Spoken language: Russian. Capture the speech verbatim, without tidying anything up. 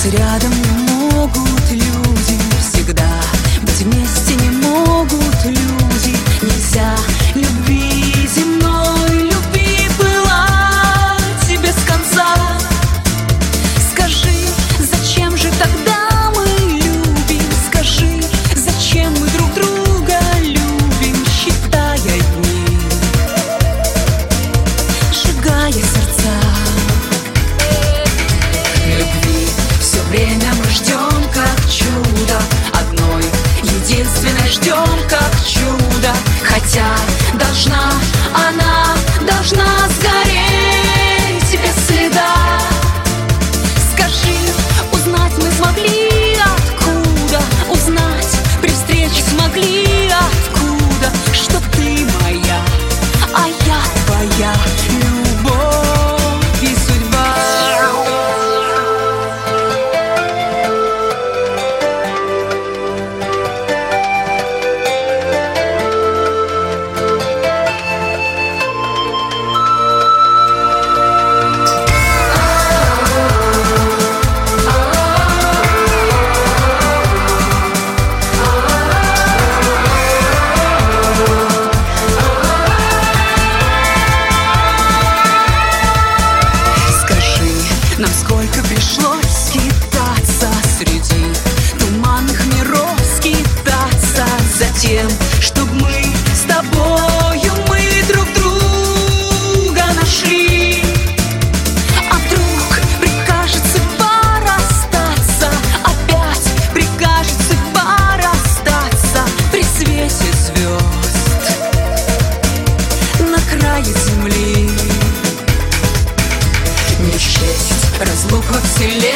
рядом не могут люди, всегда быть вместе не могут люди. Нельзя любви земной, любви пылать без конца. Скажи, зачем же тогда мы любим? Скажи, зачем мы друг друга любим, считая дни, сжигая сердца. Любви все время мы ждем, как чудо, одной единственной ждем, как чудо. Хотя должна она, должна сгореть без следа. Скажи, узнать мы смогли откуда? Узнать при встрече смогли откуда? Что ты моя, а я твоя, любовь и судьба. Нам сколько пришлось скитаться среди туманных миров, скитаться за тем, чтоб мы с тобою, мы друг друга нашли. А вдруг прикажет судьба расстаться, опять прикажет судьба расстаться при свете звезд на крае земли. Не счесть разлук во вселенной.